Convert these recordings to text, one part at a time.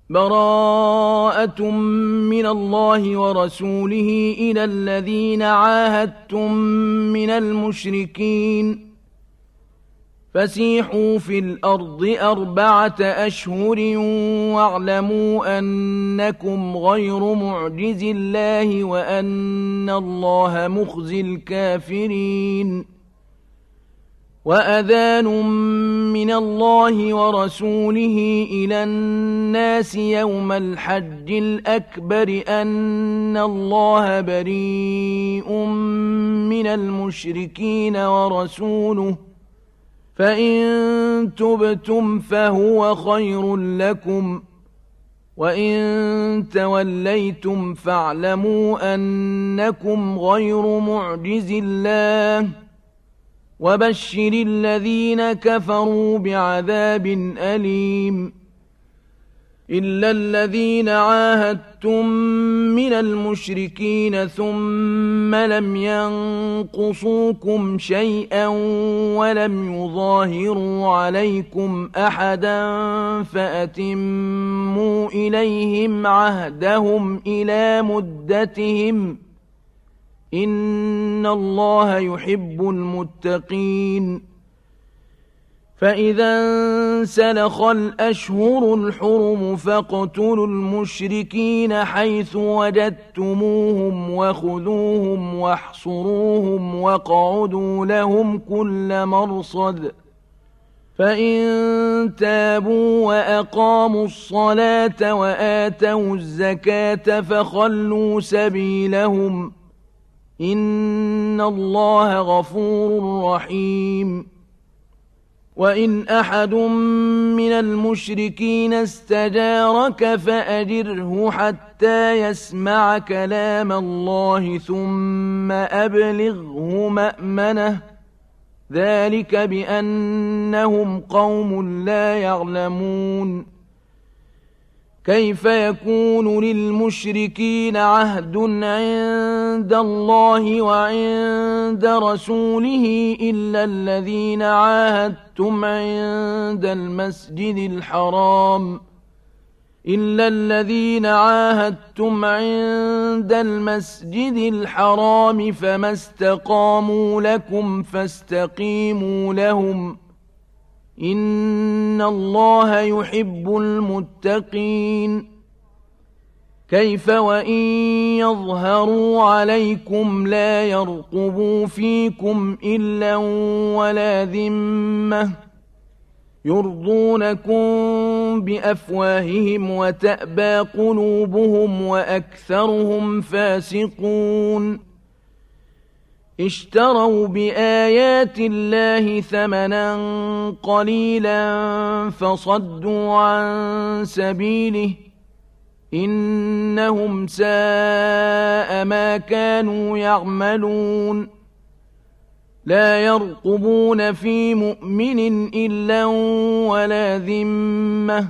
براءة من الله ورسوله إلى الذين عاهدتم من المشركين فسيحوا في الأرض 4 أشهر واعلموا أنكم غير معجز الله وأن الله مخزي الكافرين وأذان من الله ورسوله إلى الناس يوم الحج الأكبر أن الله بريء من المشركين ورسوله فإن تبتم فهو خير لكم وإن توليتم فاعلموا أنكم غير معجز الله وبشر الذين كفروا بعذاب أليم إلا الذين عاهدتم من المشركين ثم لم ينقصوكم شيئا ولم يظاهروا عليكم أحدا فأتموا إليهم عهدهم إلى مدتهم إن الله يحب المتقين فإذا انسلخ الأشهر الحرم فاقتلوا المشركين حيث وجدتموهم وخذوهم واحصروهم واقعدوا لهم كل مرصد فإن تابوا وأقاموا الصلاة وآتوا الزكاة فخلوا سبيلهم إن الله غفور رحيم وإن أحد من المشركين استجارك فأجره حتى يسمع كلام الله ثم أبلغه مأمنه ذلك بأنهم قوم لا يعلمون كيف يكون للمشركين عهد عند الله وعند رسوله إلا الذين عاهدتم عند المسجد الحرام فما استقاموا لكم فاستقيموا لهم إن الله يحب المتقين كيف وإن يظهروا عليكم لا يرقبوا فيكم إلا ولا ذمة يرضونكم بأفواههم وتأبى قلوبهم وأكثرهم فاسقون اشتروا بآيات الله ثمنا قليلا فصدوا عن سبيله إنهم ساء ما كانوا يعملون لا يرقبون في مؤمن إلا ولا ذمة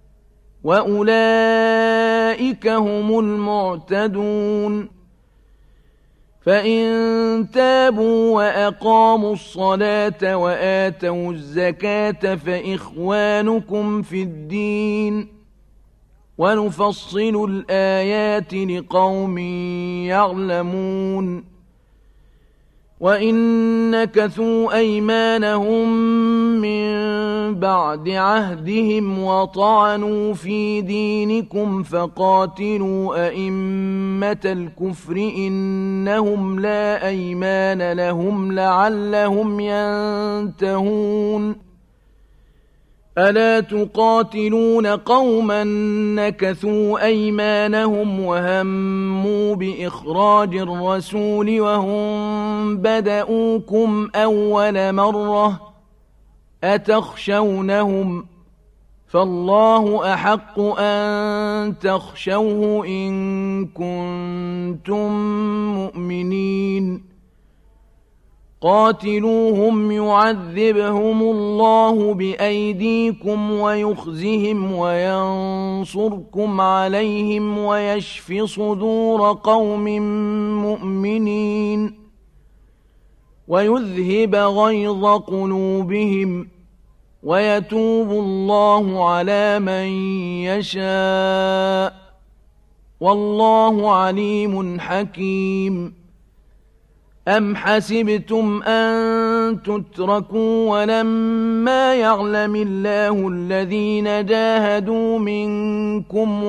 وأولئك هم المعتدون فإن تابوا وأقاموا الصلاة وآتوا الزكاة فإخوانكم في الدين ونفصل الآيات لقوم يعلمون وإن نكثوا أيمانهم من بعد عهدهم وطعنوا في دينكم فقاتلوا أئمة الكفر إنهم لا أيمان لهم لعلهم ينتهون ألا تقاتلون قوما نكثوا أيمانهم وهموا بإخراج الرسول وهم بدؤوكم أول مرة أتخشونهم فالله أحق أن تخشوه إن كنتم مؤمنين قاتلوهم يعذبهم الله بأيديكم ويخزهم وينصركم عليهم ويشف صدور قوم مؤمنين ويذهب غيظ قلوبهم ويتوب الله على من يشاء والله عليم حكيم أم حسبتم أن تتركوا ولما يعلم الله الذين جاهدوا منكم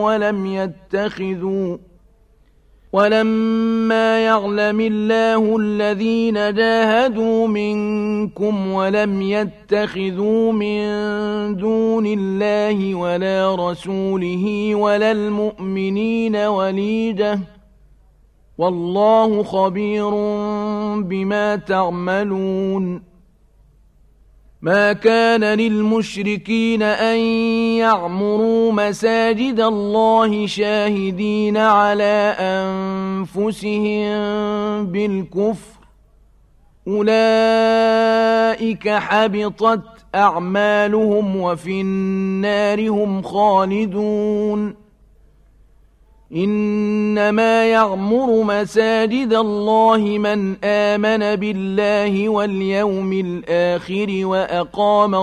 ولم يتخذوا من دون الله ولا رسوله ولا المؤمنين وليجة والله خبير بما تعملون ما كان للمشركين أن يعمروا مساجد الله شاهدين على أنفسهم بالكفر أولئك حبطت أعمالهم وفي النار هم خالدون إنما يعمر مساجد الله من آمن بالله واليوم الآخر وأقام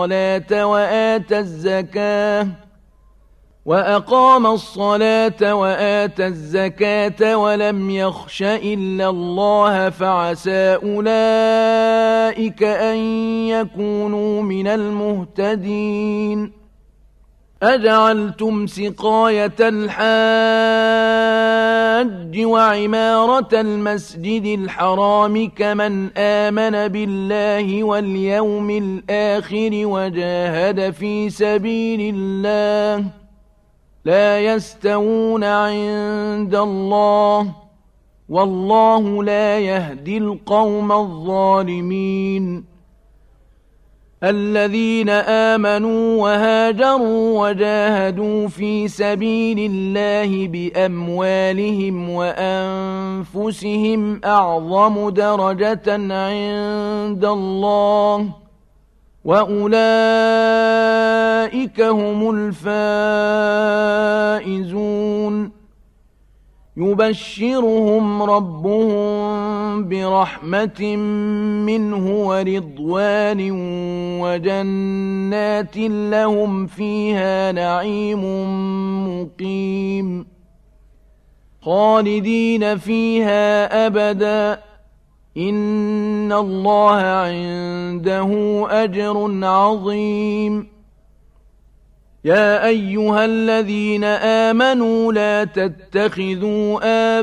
الصلاة وآتى الزكاة ولم يخش إلا الله فعسى أولئك أن يكونوا من المهتدين أجعلتم سقاية الحاج وعمارة المسجد الحرام كمن آمن بالله واليوم الآخر وجاهد في سبيل الله لا يستوون عند الله والله لا يهدي القوم الظالمين الذين آمنوا وهاجروا وجاهدوا في سبيل الله بأموالهم وأنفسهم أعظم درجة عند الله وأولئك هم الفائزون يبشرهم ربهم برحمة منه ورضوان وجنات لهم فيها نعيم مقيم خالدين فيها أبدا إن الله عنده أجر عظيم يا أيها الذين آمنوا لا تتخذوا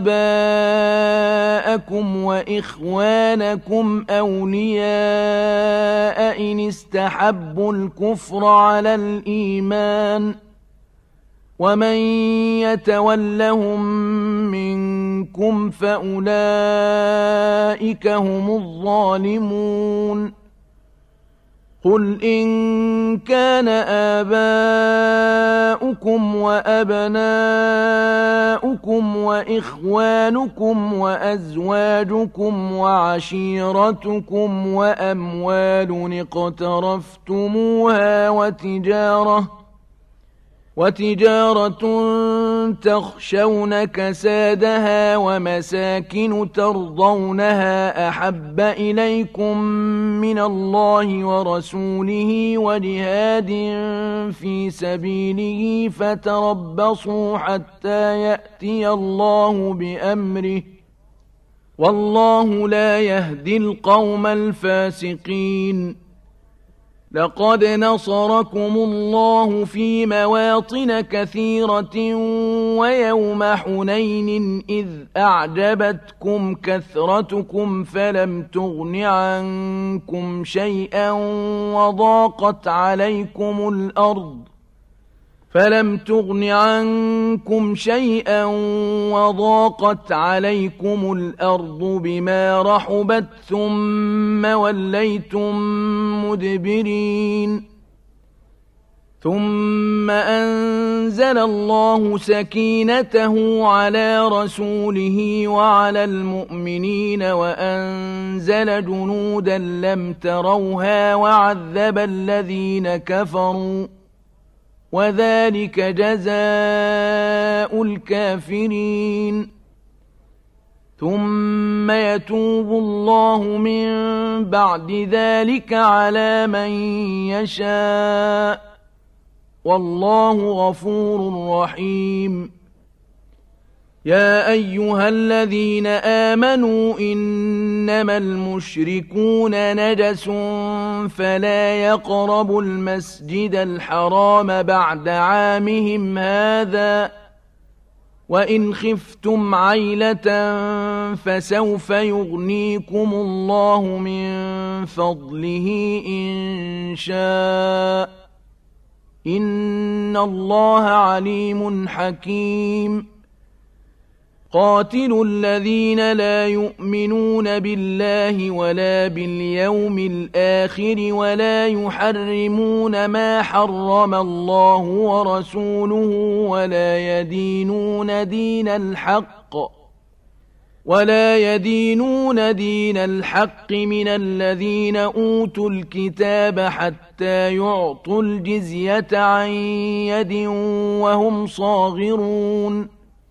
آباءكم وإخوانكم أولياء إن استحبوا الكفر على الإيمان ومن يتولهم منكم فأولئك هم الظالمون قل إن كان آباؤكم وأبناؤكم وإخوانكم وأزواجكم وعشيرتكم وأموال اقترفتموها وتجارة تخشون كسادها ومساكن ترضونها أحب إليكم من الله ورسوله وجهاد في سبيله فتربصوا حتى يأتي الله بأمره والله لا يهدي القوم الفاسقين لقد نصركم الله في مواطن كثيرة ويوم حنين إذ أعجبتكم كثرتكم فلم تغن عنكم شيئا وضاقت عليكم الأرض بما رحبت ثم وليتم مدبرين ثم أنزل الله سكينته على رسوله وعلى المؤمنين وأنزل جنودا لم تروها وعذب الذين كفروا وذلك جزاء الكافرين ثم يتوب الله من بعد ذلك على من يشاء والله غفور رحيم يا أيها الذين آمنوا إنما المشركون نجس فلا يقربوا المسجد الحرام بعد عامهم هذا وإن خفتم عيلة فسوف يغنيكم الله من فضله إن شاء إن الله عليم حكيم قاتلوا الذين لا يؤمنون بالله ولا باليوم الآخر ولا يحرمون ما حرم الله ورسوله ولا يدينون دين الحق من الذين أوتوا الكتاب حتى يعطوا الجزية عن يد وهم صاغرون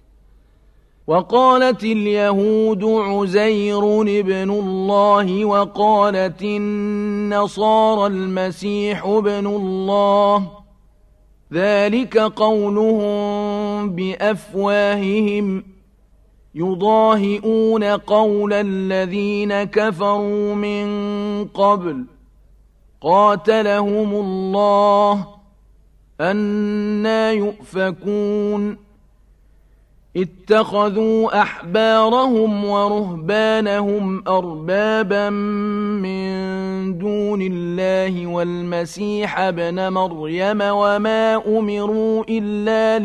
وقالت اليهود عزير ابن الله وقالت النصارى المسيح ابن الله ذلك قولهم بأفواههم يضاهئون قول الذين كفروا من قبل قاتلهم الله أنى يؤفكون اتخذوا أحبارهم ورهبانهم أربابا من دون الله والمسيح ابن مريم وما أمروا إلا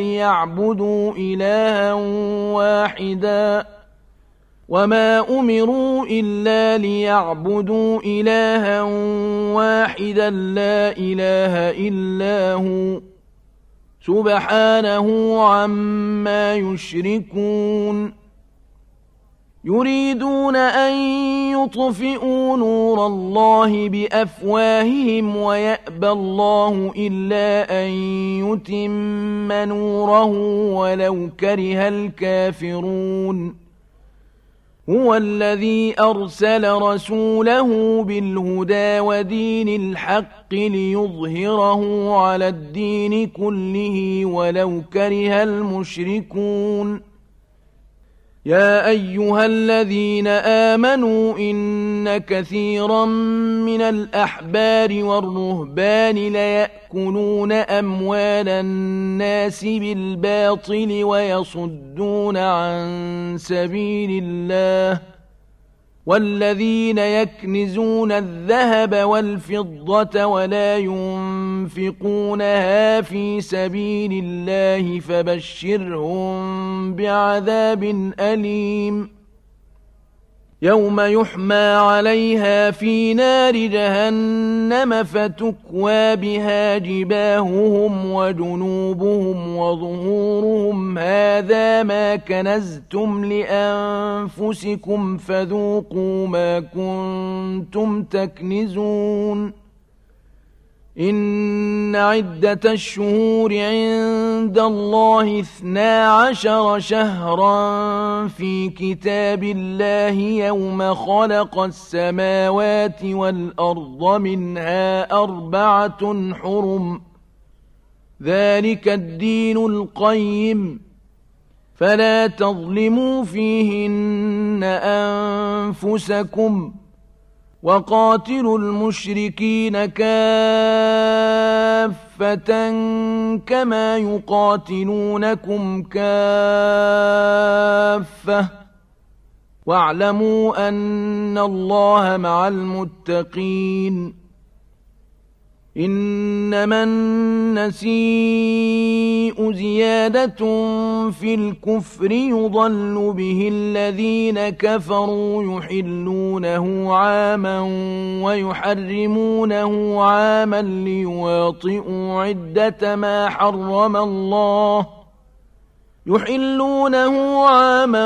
ليعبدوا إلها واحدا لا إله إلا هو سبحانه عما يشركون يريدون أن يطفئوا نور الله بأفواههم ويأبى الله إلا أن يتم نوره ولو كره الكافرون هو الذي أرسل رسوله بالهدى ودين الحق ليظهره على الدين كله ولو كره المشركون يا أيها الذين آمنوا إن كثيرا من الأحبار والرهبان ليأكلون أموال الناس بالباطل ويصدون عن سبيل الله والذين يكنزون الذهب والفضة ولا ينفقونها في سبيل الله فبشرهم بعذاب أليم يوم يحمى عليها في نار جهنم فتكوى بها جباههم وجنوبهم وظهورهم هذا ما كنزتم لأنفسكم فذوقوا ما كنتم تكنزون إن عدة الشهور عند الله 12 شهرا في كتاب الله يوم خلق السماوات والأرض منها 4 حرم ذلك الدين القيم فلا تظلموا فيهن أنفسكم وقاتلوا المشركين كافة كما يقاتلونكم كافة واعلموا أن الله مع المتقين إنما النسيء زيادة في الكفر يضل به الذين كفروا يحلونه عاما ويحرمونه عاما ليواطئوا عدة ما حرم الله يحلونه عاما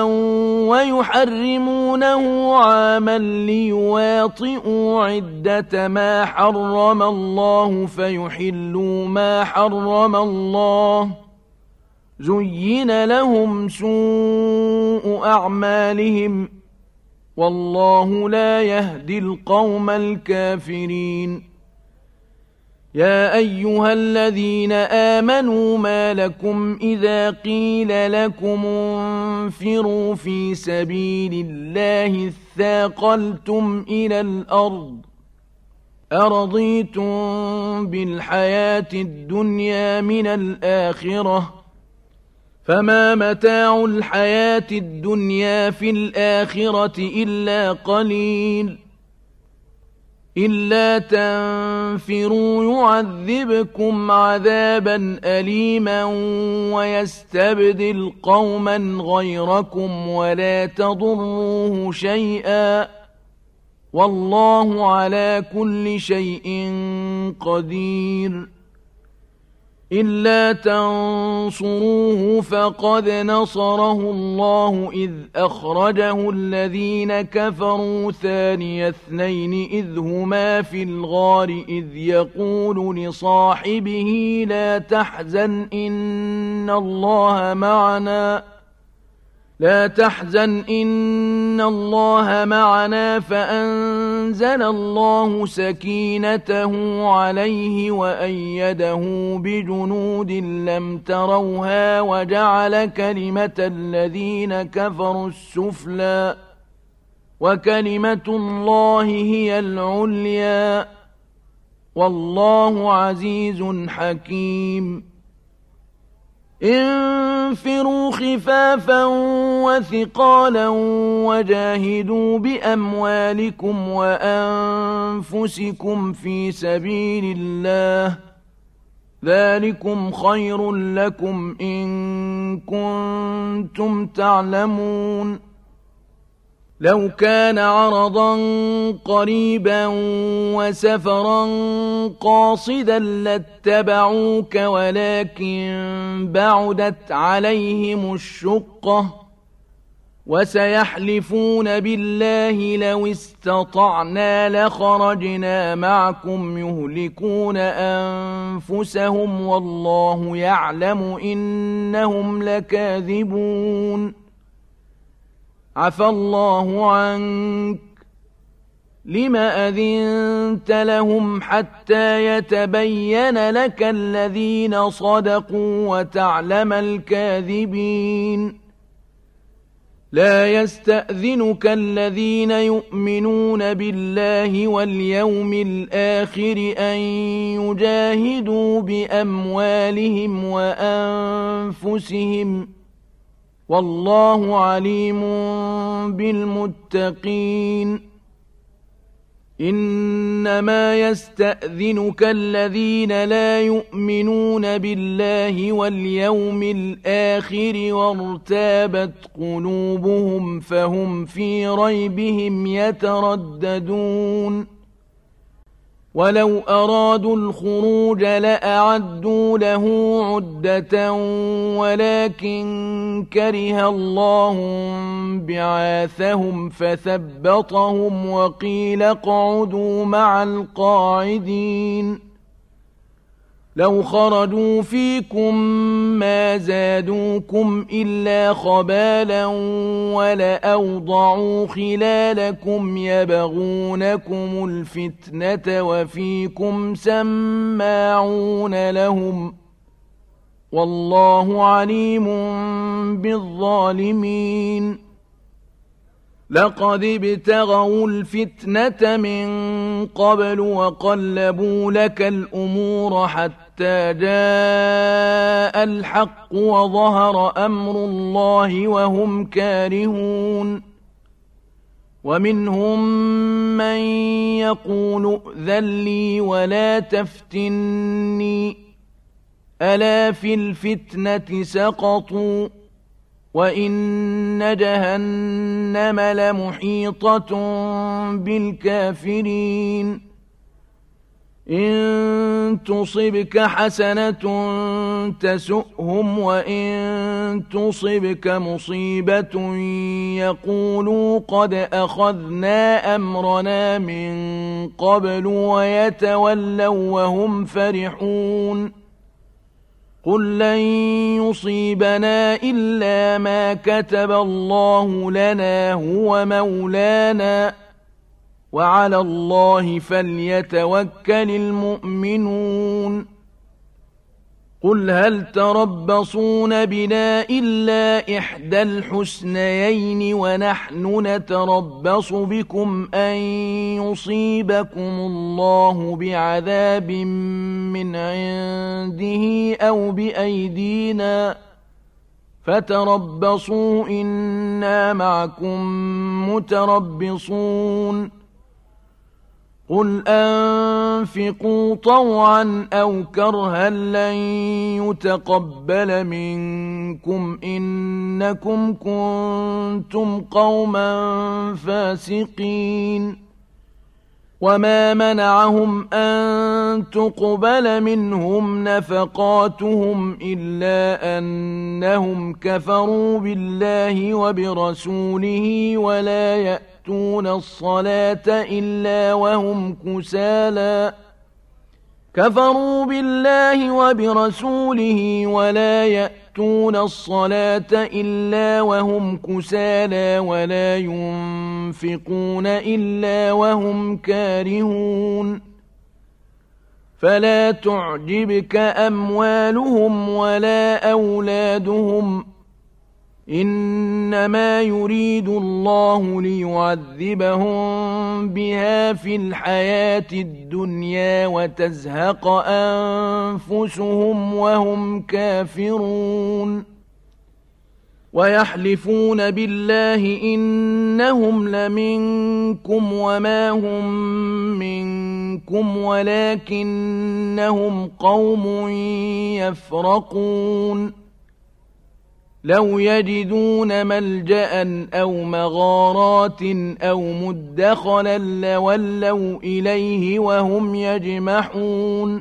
ويحرمونه عاما ليواطئوا عدة ما حرم الله فيحلوا ما حرم الله زين لهم سوء أعمالهم والله لا يهدي القوم الكافرين يا أيها الذين آمنوا ما لكم إذا قيل لكم انفروا في سبيل الله اثاقلتم إلى الأرض أرضيتم بالحياة الدنيا من الآخرة فما متاع الحياة الدنيا في الآخرة إلا قليل إلا تنفروا يعذبكم عذابا أليما ويستبدل قوما غيركم ولا تضروه شيئا والله على كل شيء قدير إلا تنصروه فقد نصره الله إذ أخرجه الذين كفروا ثاني اثنين إذ هما في الغار إذ يقول لصاحبه لا تحزن إن الله معنا فأنزل الله سكينته عليه وأيده بجنود لم تروها وجعل كلمة الذين كفروا السفلى وكلمة الله هي العليا والله عزيز حكيم انفروا خفافا وثقالا وجاهدوا بأموالكم وأنفسكم في سبيل الله ذلكم خير لكم إن كنتم تعلمون لو كان عرضا قريبا وسفرا قاصدا لاتبعوك ولكن بعدت عليهم الشقة وسيحلفون بالله لو استطعنا لخرجنا معكم يهلكون أنفسهم والله يعلم إنهم لكاذبون عفى الله عنك لم أذنت لهم حتى يتبين لك الذين صدقوا وتعلم الكاذبين لا يستأذنك الذين يؤمنون بالله واليوم الآخر أن يجاهدوا بأموالهم وأنفسهم والله عليم بالمتقين إنما يستأذنك الذين لا يؤمنون بالله واليوم الآخر وارتابت قلوبهم فهم في ريبهم يترددون ولو أرادوا الخروج لأعدوا له عدة ولكن كره الله بعاثهم فثبطهم وقيل اقعدوا مع القاعدين لو خرجوا فيكم ما زادوكم إلا خبالا ولأوضعوا خلالكم يبغونكم الفتنة وفيكم سماعون لهم والله عليم بالظالمين لقد ابتغوا الفتنة من قبل وقلبوا لك الأمور حتى جاء الحق وظهر أمر الله وهم كارهون ومنهم من يقول ائذن لي ولا تفتني ألا في الفتنة سقطوا وإن جهنم لمحيطة بالكافرين إن تصبك حسنة تسؤهم وإن تصبك مصيبة يقولوا قد أخذنا أمرنا من قبل ويتولوا وهم فرحون قل لن يصيبنا إلا ما كتب الله لنا هو مولانا وعلى الله فليتوكل المؤمنون قل هل تربصون بنا إلا إحدى الحسنيين ونحن نتربص بكم أن يصيبكم الله بعذاب من عنده أو بأيدينا فتربصوا إنا معكم متربصون قل أنفقوا طوعا أو كرها لن يتقبل منكم إنكم كنتم قوما فاسقين وما منعهم أن تقبل منهم نفقاتهم إلا أنهم كفروا بالله وبرسوله ولا يأتون الصلاة إلا وهم كسالى كفروا بالله وبرسوله ولا يأتون الصلاة إلا وهم كسالى ولا ينفقون إلا وهم كارهون فلا تعجبك أموالهم ولا أولادهم إنما يريد الله ليعذبهم بها في الحياة الدنيا وتزهق أنفسهم وهم كافرون ويحلفون بالله إنهم لمنكم وما هم منكم ولكنهم قوم يفرقون لو يجدون ملجأ أو مغارات أو مدخلا لولوا إليه وهم يجمحون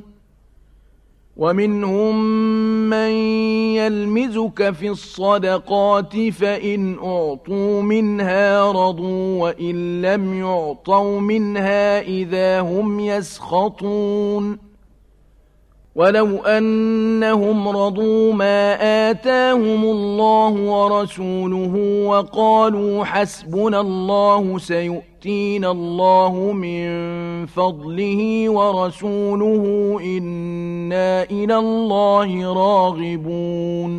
ومنهم من يلمزك في الصدقات فإن أعطوا منها رضوا وإن لم يعطوا منها إذا هم يسخطون ولو أنهم رضوا ما آتاهم الله ورسوله وقالوا حسبنا الله سيؤتينا الله من فضله ورسوله إنا إلى الله راغبون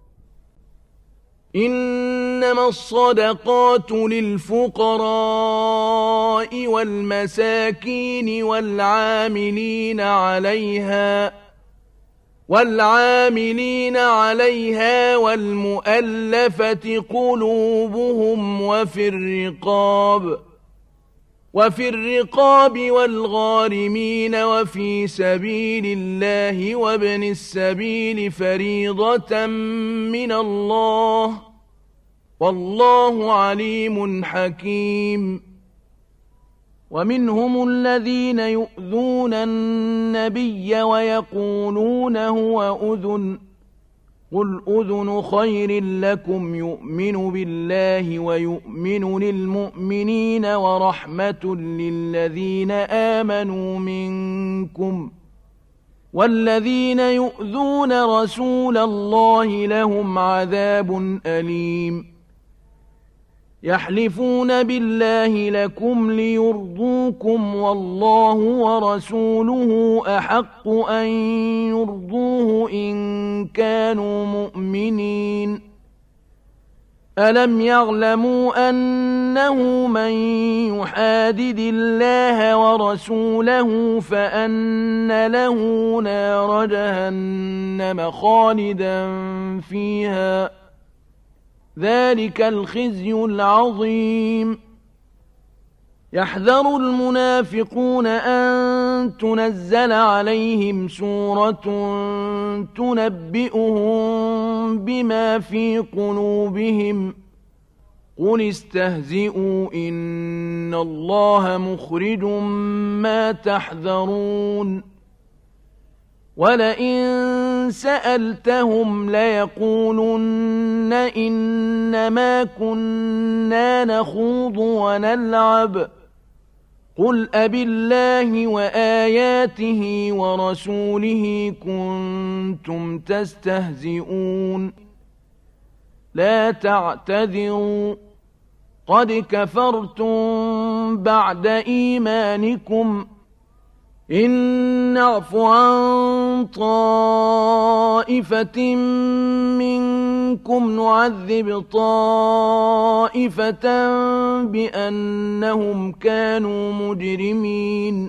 إنما الصدقات للفقراء والمساكين والعاملين عليها والمؤلفة قلوبهم وفي الرقاب والغارمين وفي سبيل الله وابن السبيل فريضة من الله والله عليم حكيم ومنهم الذين يؤذون النبي ويقولون هو أذن قل أذن خير لكم يؤمن بالله ويؤمن للمؤمنين ورحمة للذين آمنوا منكم والذين يؤذون رسول الله لهم عذاب أليم يحلفون بالله لكم ليرضوكم والله ورسوله أحق أن يرضوه إن كانوا مؤمنين ألم يعلموا أنه من يحادد الله ورسوله فأن له نار جهنم خالدا فيها ذلك الخزي العظيم يحذر المنافقون أن تنزل عليهم سورة تنبئهم بما في قلوبهم قل استهزئوا إن الله مخرج ما تحذرون ولئن سألتهم ليقولن إنما كنا نخوض ونلعب قل أبالله وآياته ورسوله كنتم تستهزئون لا تعتذروا قد كفرتم بعد إيمانكم إن نعف عن طائفة منكم نعذب طائفة بأنهم كانوا مجرمين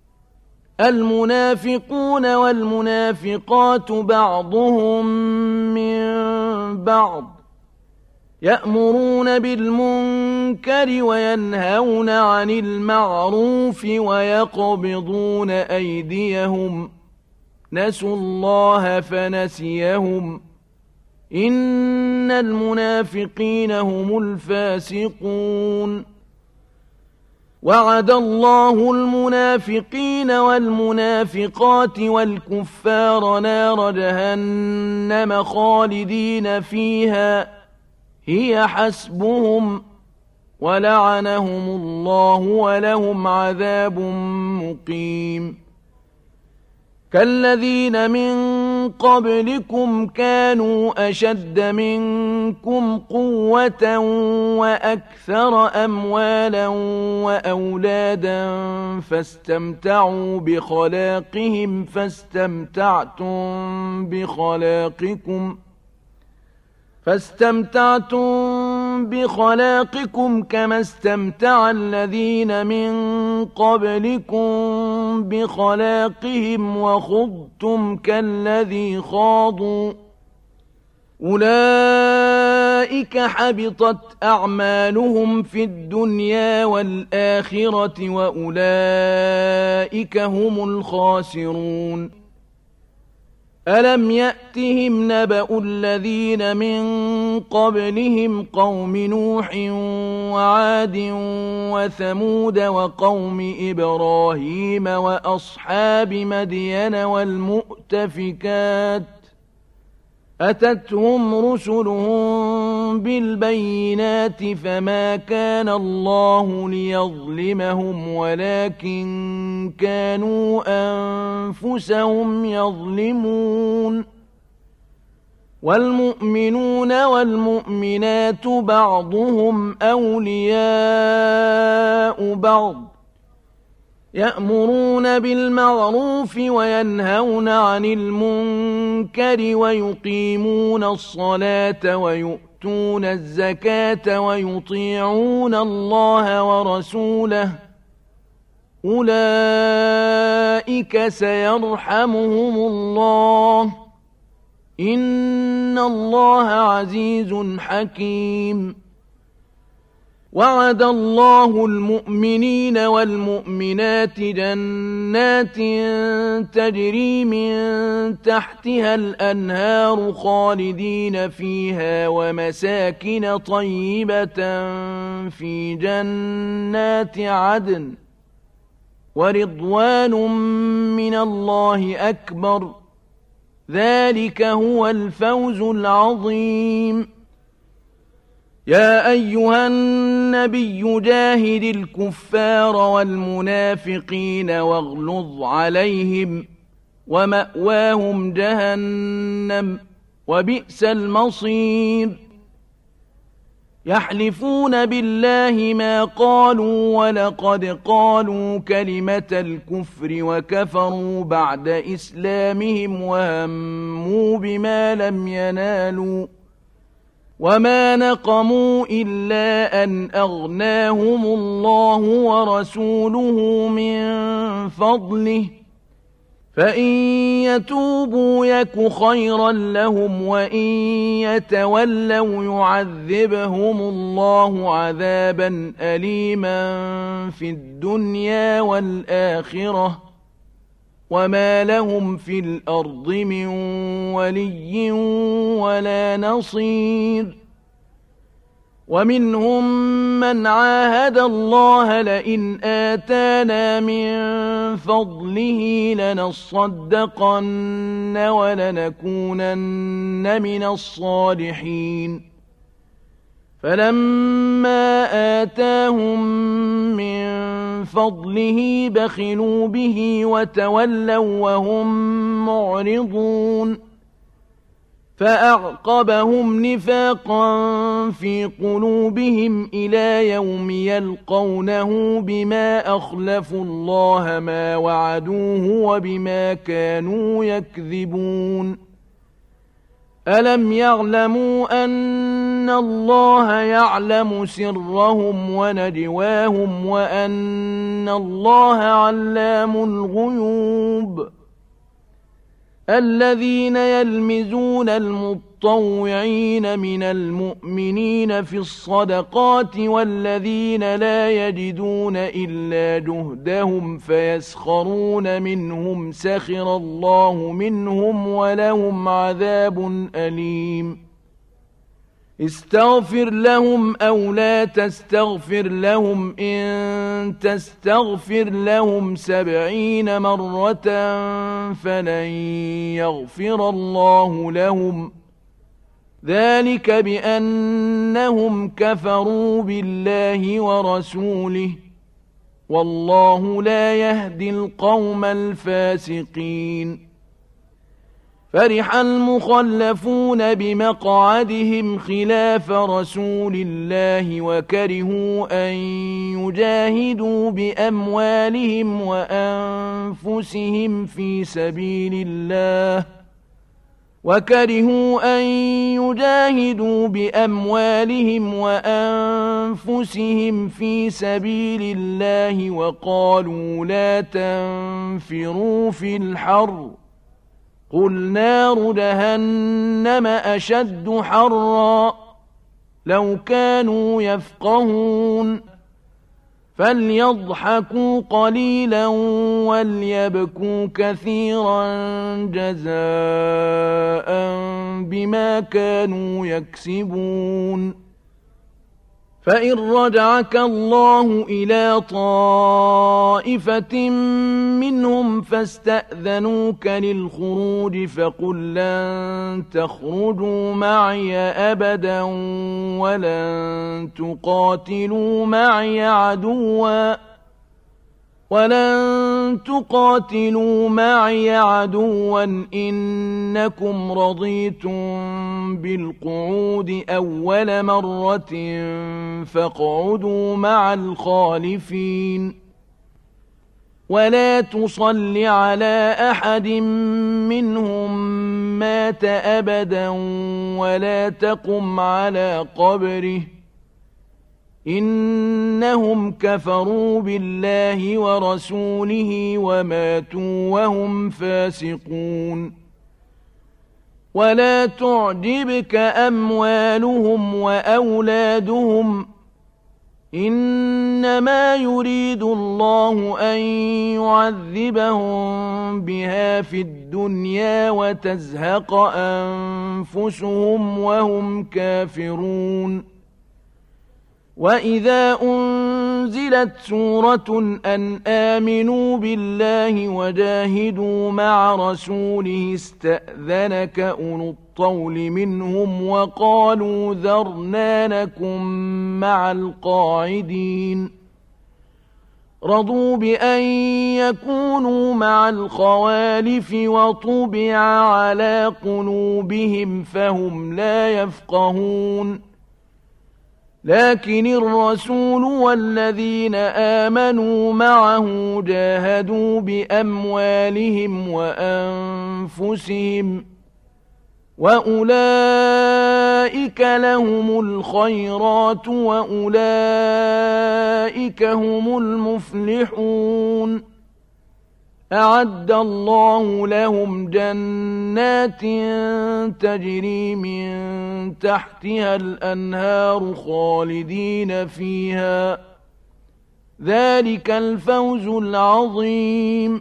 المنافقون والمنافقات بعضهم من بعض يأمرون بالمنكر وينهون عن المعروف ويقبضون أيديهم نسوا الله فنسيهم إن المنافقين هم الفاسقون وعد الله المنافقين والمنافقات والكفار نار جهنم خالدين فيها هي حسبهم ولعنهم الله ولهم عذاب مقيم كالذين من قبلكم كانوا أشد منكم قوة وأكثر أموالا وأولادا فاستمتعوا بخلاقكم كما استمتع الذين من قبلكم بخلاقهم وخضتم كالذي خاضوا أولئك حبطت أعمالهم في الدنيا والآخرة وأولئك هم الخاسرون ألم يأتهم نبأ الذين من قبلهم قوم نوح وعاد وثمود وقوم إبراهيم وأصحاب مدين والمؤتفكات أتتهم رسلهم بالبينات فما كان الله ليظلمهم ولكن كانوا أنفسهم يظلمون والمؤمنون والمؤمنات بعضهم أولياء بعض يأمرون بالمعروف وينهون عن المنكر ويقيمون الصلاة ويؤتون الزكاة ويطيعون الله ورسوله أولئك سيرحمهم الله إن الله عزيز حكيم وعد الله المؤمنين والمؤمنات جنات تجري من تحتها الأنهار خالدين فيها ومساكن طيبة في جنات عدن ورضوان من الله أكبر ذلك هو الفوز العظيم يا أيها النبي جاهد الكفار والمنافقين واغلظ عليهم ومأواهم جهنم وبئس المصير يحلفون بالله ما قالوا ولقد قالوا كلمة الكفر وكفروا بعد إسلامهم وهموا بما لم ينالوا وما نقموا إلا أن أغناهم الله ورسوله من فضله فإن يتوبوا يك خيرا لهم وإن يتولوا يعذبهم الله عذابا أليما في الدنيا والآخرة وما لهم في الأرض من ولي ولا نصير ومنهم من عاهد الله لئن آتانا من فضله لنصدقن ولنكونن من الصالحين فلما آتاهم من فضله بخلوا به وتولوا وهم معرضون فأعقبهم نفاقا في قلوبهم إلى يوم يلقونه بما أخلفوا الله ما وعدوه وبما كانوا يكذبون ألم يعلموا أن الله يعلم سرهم ونجواهم وأن الله علام الغيوب الذين يلمزون المطوعين من المؤمنين في الصدقات والذين لا يجدون إلا جهدهم فيسخرون منهم سخر الله منهم ولهم عذاب أليم استغفر لهم أو لا تستغفر لهم إن تستغفر لهم 70 مرة فلن يغفر الله لهم ذلك بأنهم كفروا بالله ورسوله والله لا يهدي القوم الفاسقين فرح المخلفون بمقعدهم خلاف رسول الله وكرهوا أن يجاهدوا بأموالهم وأنفسهم في سبيل الله وقالوا لا تنفروا في الحر قل نار جهنم أشد حرا لو كانوا يفقهون فليضحكوا قليلا وليبكوا كثيرا جزاء بما كانوا يكسبون فإن رجعك الله إلى طائفة منهم فاستأذنوك للخروج فقل لن تخرجوا معي أبدا ولن تقاتلوا معي عدوا إنكم رضيتم بالقعود أول مرة فاقعدوا مع الخالفين ولا تصل على أحد منهم مات أبدا ولا تقم على قبره إنهم كفروا بالله ورسوله وماتوا وهم فاسقون ولا تعجبك أموالهم وأولادهم إنما يريد الله أن يعذبهم بها في الدنيا وتزهق أنفسهم وهم كافرون وإذا أنزلت سورة أن آمنوا بالله وجاهدوا مع رسوله استأذنك أولو الطول منهم وقالوا ذرنا نكن مع القاعدين رضوا بأن يكونوا مع الخوالف وطبع على قلوبهم فهم لا يفقهون لكن الرسول والذين آمنوا معه جاهدوا بأموالهم وأنفسهم وأولئك لهم الخيرات وأولئك هم المفلحون أعد الله لهم جنات تجري من تحتها الأنهار خالدين فيها ذلك الفوز العظيم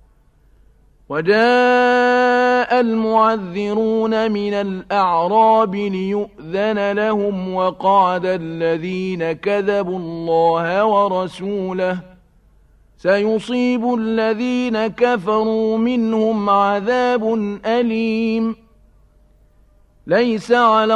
وجاء المعذرون من الأعراب ليؤذن لهم وقعد الذين كذبوا الله ورسوله سيصيب الذين كفروا منهم عذاب أليم ليس على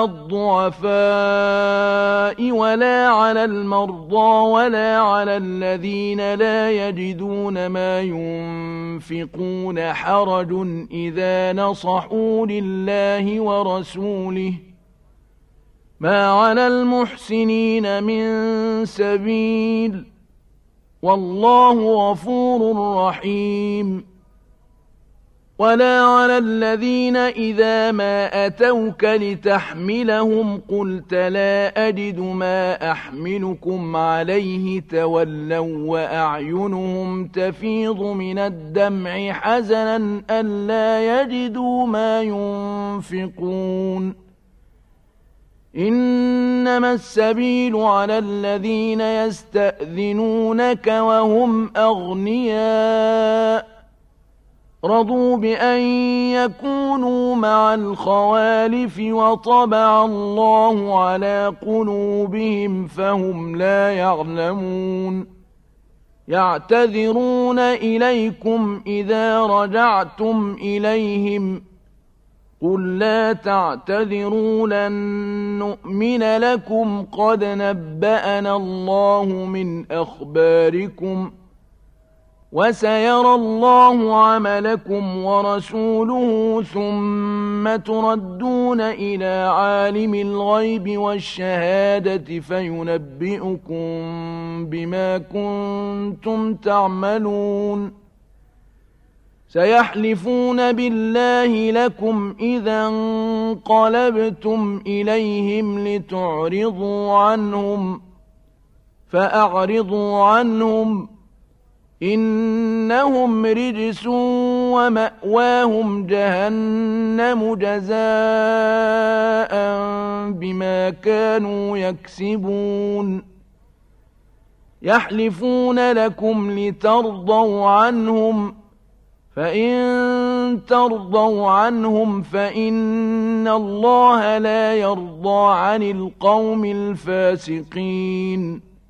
الضعفاء ولا على المرضى ولا على الذين لا يجدون ما ينفقون حرج إذا نصحوا لله ورسوله ما على المحسنين من سبيل والله غفور رحيم. ولا على الذين إذا ما أتوك لتحملهم قلت لا أجد ما أحملكم عليه تولوا وأعينهم تفيض من الدمع حزنا ألا يجدوا ما ينفقون. إنما السبيل على الذين يستأذنونك وهم أغنياء رضوا بأن يكونوا مع الخوالف وطبع الله على قلوبهم فهم لا يعلمون. يعتذرون إليكم إذا رجعتم إليهم قل لا تعتذروا لن نؤمن لكم قد نبأنا الله من أخباركم وسيرى الله عملكم ورسوله ثم تردون إلى عالم الغيب والشهادة فينبئكم بما كنتم تعملون. سيحلفون بالله لكم إذا انقلبتم إليهم لتعرضوا عنهم فأعرضوا عنهم إنهم رجس ومأواهم جهنم جزاء بما كانوا يكسبون. يحلفون لكم لترضوا عنهم فإن ترضوا عنهم فإن الله لا يرضى عن القوم الفاسقين.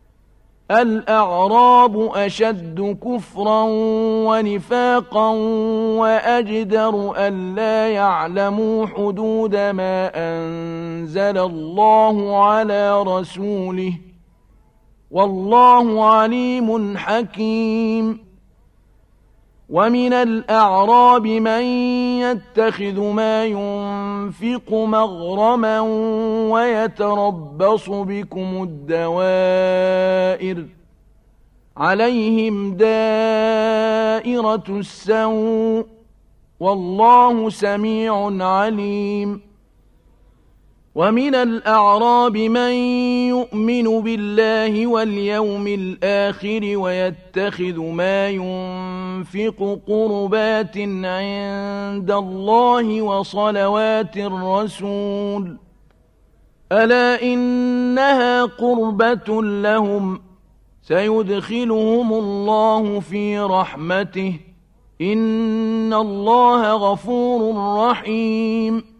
الأعراب أشد كفرا ونفاقا وأجدر ألا يعلموا حدود ما أنزل الله على رسوله والله عليم حكيم. ومن الأعراب من يتخذ ما ينفق مغرما ويتربص بكم الدوائر عليهم دائرة السوء والله سميع عليم. ومن الأعراب من يؤمن بالله واليوم الآخر ويتخذ ما ينفق قربات عند الله وصلوات الرسول ألا إنها قربة لهم سيدخلهم الله في رحمته إن الله غفور رحيم.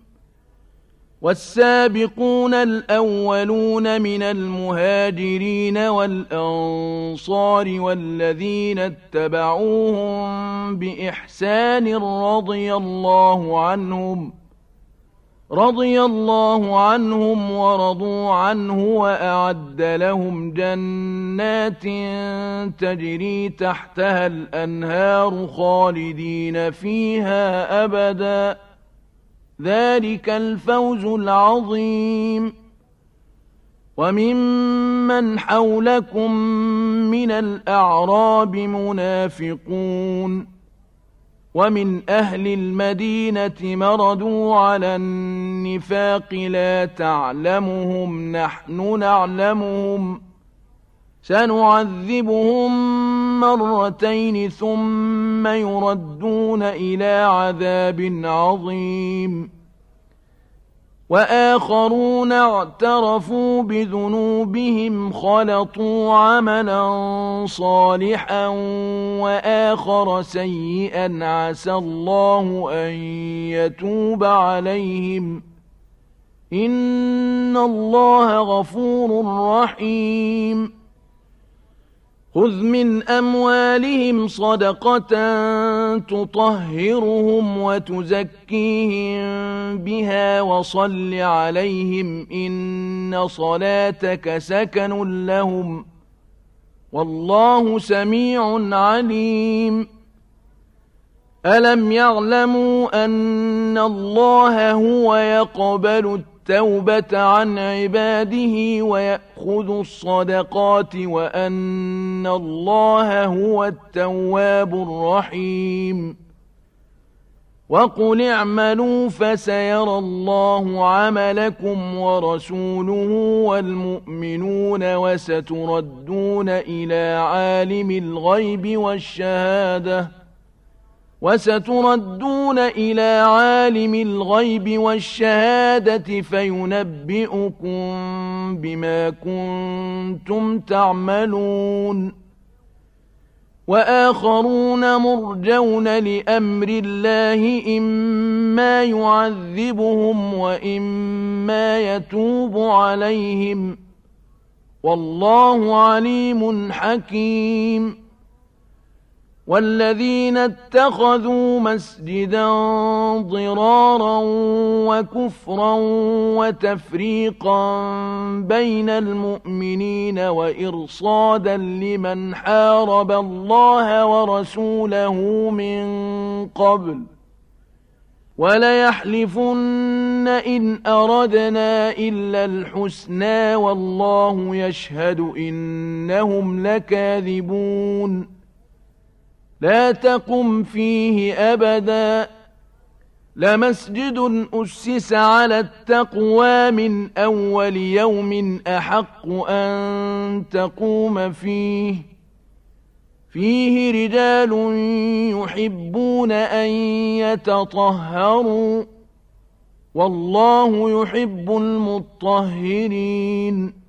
والسابقون الأولون من المهاجرين والأنصار والذين اتبعوهم بإحسان رضي الله عنهم ورضوا عنه وأعد لهم جنات تجري تحتها الأنهار خالدين فيها أبداً ذلك الفوز العظيم. وممن حولكم من الأعراب منافقون ومن أهل المدينة مردوا على النفاق لا تعلمهم نحن نعلمهم سنعذبهم مرتين ثم يردون إلى عذاب عظيم. وآخرون اعترفوا بذنوبهم خلطوا عملا صالحا وآخر سيئا عسى الله أن يتوب عليهم إن الله غفور رحيم. خذ من أموالهم صدقة تطهرهم وتزكيهم بها وصل عليهم إن صلاتك سكن لهم والله سميع عليم ألم يعلموا أن الله هو يقبل التوبة عن عباده ويأخذ الصدقات وأن الله هو التواب الرحيم وقل اعملوا فسيرى الله عملكم ورسوله والمؤمنون وستردون إلى عالم الغيب والشهادة فينبئكم بما كنتم تعملون وآخرون مرجون لأمر الله إما يعذبهم وإما يتوب عليهم والله عليم حكيم والذين اتخذوا مسجدا ضرارا وكفرا وتفريقا بين المؤمنين وإرصادا لمن حارب الله ورسوله من قبل وليحلفن إن أردنا إلا الحسنى والله يشهد إنهم لكاذبون لا تقم فيه أبدا لمسجد أسس على التقوى من أول يوم أحق أن تقوم فيه رجال يحبون أن يتطهروا والله يحب المطهرين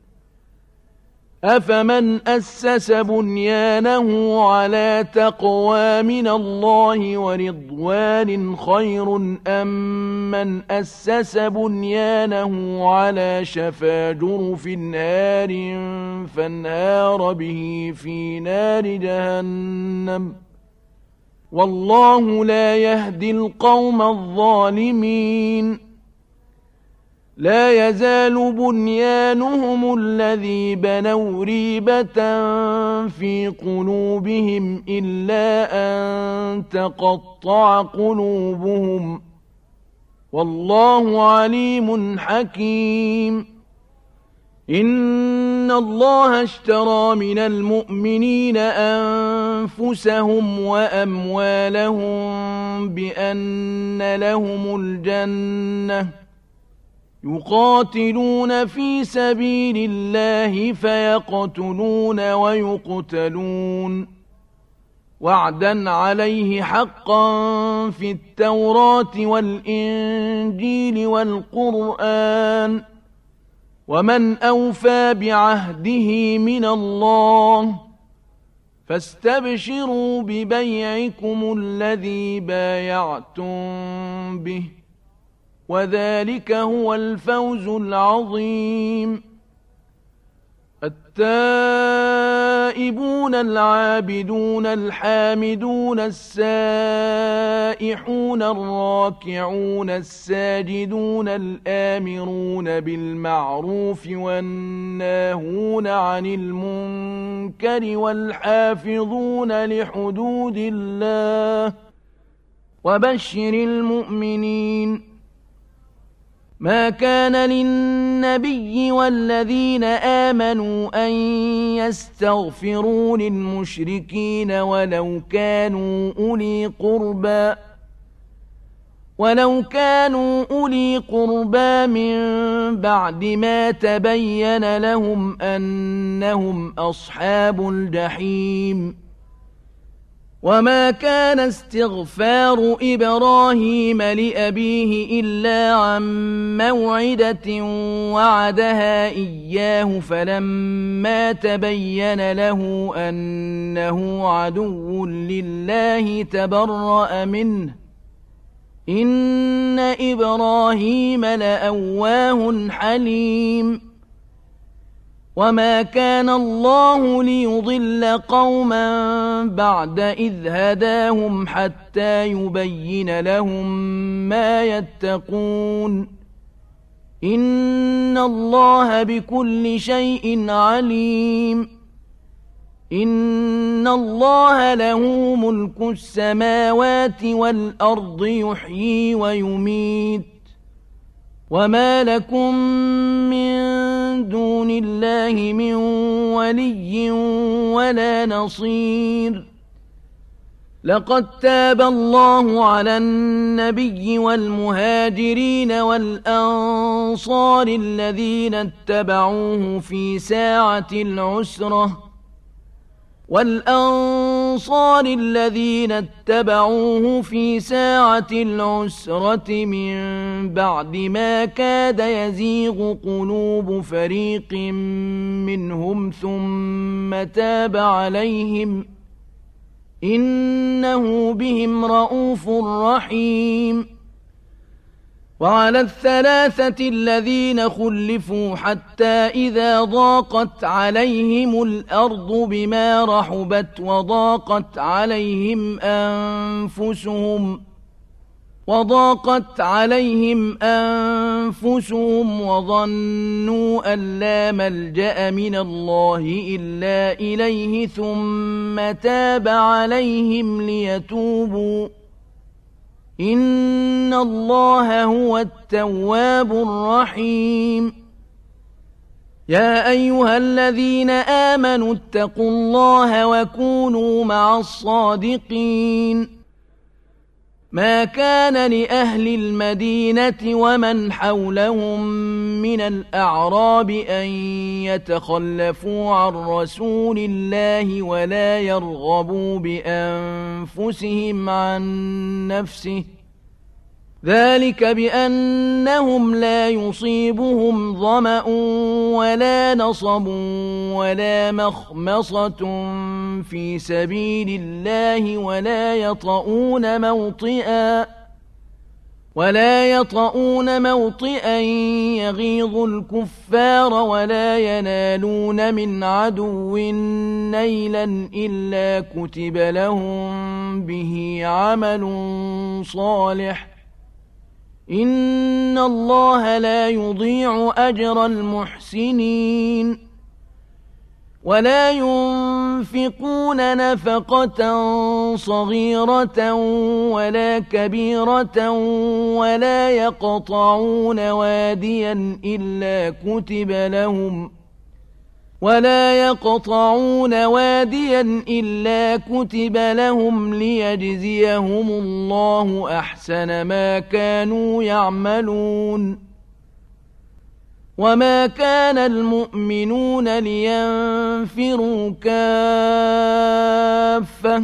أفمن أسس بنيانه على تقوى من الله ورضوان خير أم من أسس بنيانه على شفا جرف نار فانهار به في نار جهنم والله لا يهدي القوم الظالمين لا يزال بنيانهم الذي بنوا ريبة في قلوبهم إلا أن تقطع قلوبهم والله عليم حكيم إن الله اشترى من المؤمنين أنفسهم وأموالهم بأن لهم الجنة يقاتلون في سبيل الله فيقتلون ويقتلون وعدا عليه حقا في التوراة والإنجيل والقرآن ومن أوفى بعهده من الله فاستبشروا ببيعكم الذي بايعتم به وذلك هو الفوز العظيم التائبون العابدون الحامدون السائحون الراكعون الساجدون الآمرون بالمعروف والناهون عن المنكر والحافظون لحدود الله وبشر المؤمنين ما كان للنبي والذين آمنوا أن يستغفروا للمشركين ولو كانوا أولي قربى من بعد ما تبين لهم أنهم أصحاب الجحيم وما كان استغفار إبراهيم لأبيه إلا عن موعدة وعدها إياه فلما تبين له أنه عدو لله تبرأ منه إن إبراهيم لأواه حليم وما كان الله ليضل قوما بعد إذ هداهم حتى يبين لهم ما يتقون إن الله بكل شيء عليم إن الله له ملك السماوات والأرض يحيي ويميت وما لكم من دون الله من ولي ولا نصير لقد تاب الله على النبي والمهاجرين والأنصار الذين اتبعوه في ساعة العسرة من بعد ما كاد يزيغ قلوب فريق منهم ثم تاب عليهم إنه بهم رءوف رحيم وعلى الثلاثة الذين خلفوا حتى إذا ضاقت عليهم الأرض بما رحبت وضاقت عليهم أنفسهم وظنوا أن لا ملجأ من الله إلا إليه ثم تاب عليهم ليتوبوا إن الله هو التواب الرحيم يا أيها الذين آمنوا اتقوا الله وكونوا مع الصادقين ما كان لأهل المدينة ومن حولهم من الأعراب أن يتخلفوا عن رسول الله ولا يرغبوا بأنفسهم عن نفسه ذلك بأنهم لا يصيبهم ظمأ ولا نصب ولا مخمصة في سبيل الله ولا يطؤون موطئا يغيظ الكفار ولا ينالون من عدو نيلا إلا كتب لهم به عمل صالح إن الله لا يضيع أجر المحسنين ولا ينفقون نفقة صغيرة ولا كبيرة ولا يقطعون واديا إلا كتب لهم ليجزيهم الله أحسن ما كانوا يعملون وما كان المؤمنون لينفروا كافة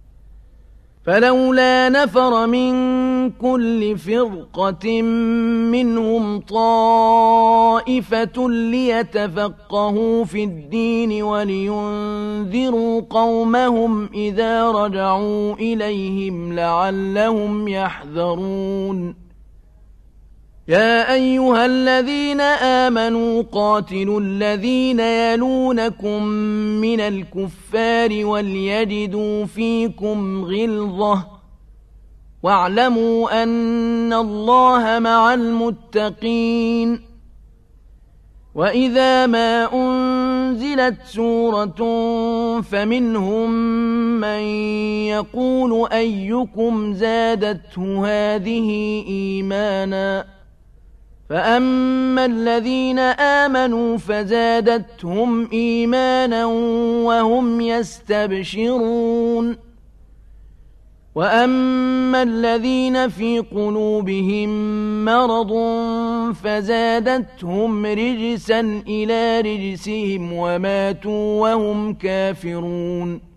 فلولا نفر من كل فرقة منهم طائفة ليتفقهوا في الدين ولينذروا قومهم إذا رجعوا إليهم لعلهم يحذرون يا أيها الذين آمنوا قاتلوا الذين يلونكم من الكفار وليجدوا فيكم غلظة واعلموا أن الله مع المتقين وإذا ما أنزلت سورة فمنهم من يقول أيكم زادته هذه إيمانا فأما الذين آمنوا فزادتهم إيمانا وهم يستبشرون وأما الذين في قلوبهم مرض فزادتهم رجسا إلى رجسهم وماتوا وهم كافرون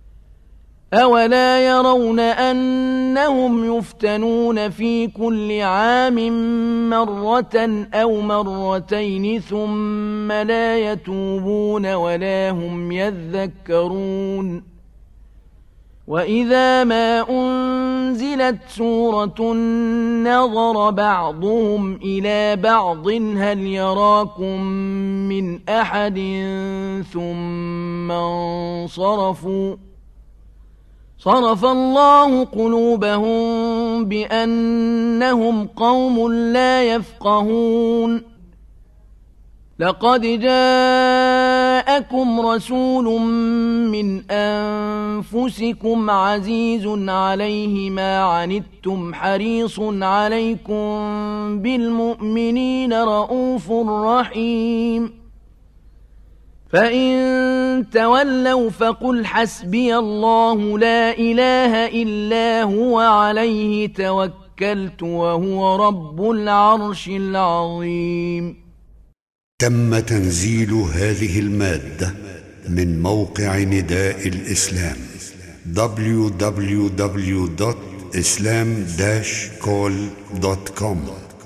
أولا يرون أنهم يفتنون في كل عام مرة أو مرتين ثم لا يتوبون ولا هم يذكرون وإذا ما أنزلت سورة نظر بعضهم إلى بعض هل يراكم من أحد ثم انصرفوا صرف الله قلوبهم بأنهم قوم لا يفقهون لقد جاءكم رسول من أنفسكم عزيز عليه ما عنتم حريص عليكم بالمؤمنين رؤوف رحيم فإن تولوا فقل حسبي الله لا إله إلا هو عليه توكلت وهو رب العرش العظيم. تم تنزيل هذه المادة من موقع نداء الإسلام www.islam-call.com